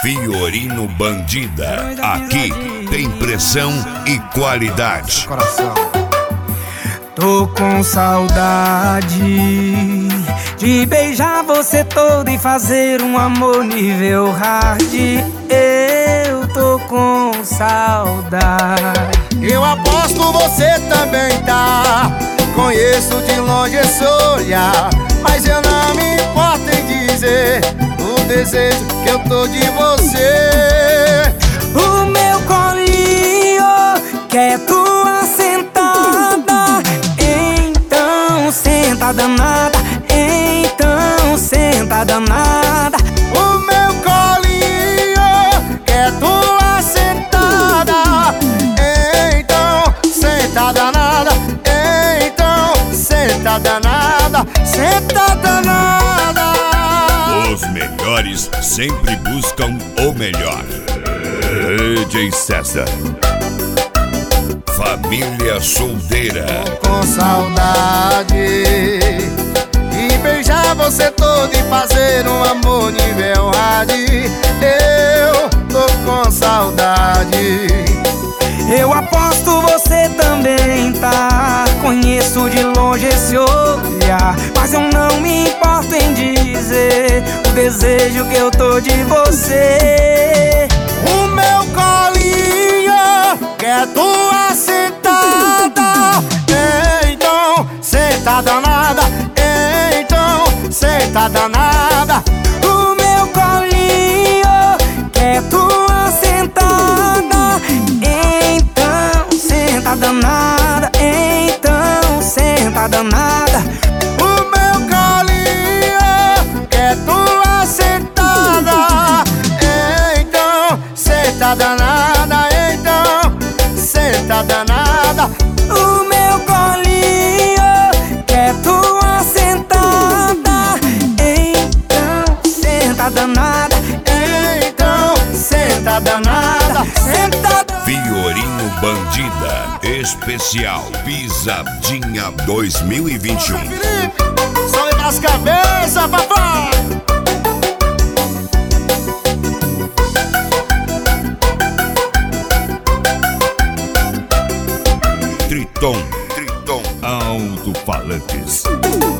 Fiorino Bandida, aqui tem pressão e qualidade. Tô com saudade de beijar você todo e fazer um amor nível hard. Eu tô com saudade. Eu aposto você também tá. Conheço de longe esse olhar, mas eu não me importo em dizer o desejo que eu tô de você. O meu colinho quer tua sentada. Então senta danada, então senta danada. O meu colinho quer tua sentada. Então senta danada, então senta danada, senta danada. Os melhores sempre buscam o melhor. DJ César, família solteira. Tô com saudade de beijar você todo e fazer um amor nível hard. Eu tô com saudade. Eu aposto você também tá. Conheço de longe esse olhar, mas eu não me importo em dizer o desejo que eu tô de você. O meu colinho quer tua sentada. Então senta danada, então senta danada. O meu colinho quer tua sentada. Então senta danada, então senta danada. O meu colinho quer tua sentada. Então senta danada, então senta danada. O meu colinho quer tua sentada. Então senta danada, Então senta danada, senta danada. Fiorino Bandida, especial Pisadinha 2021. Felipe, sobe nas cabeças, papai. Triton, alto-falantes.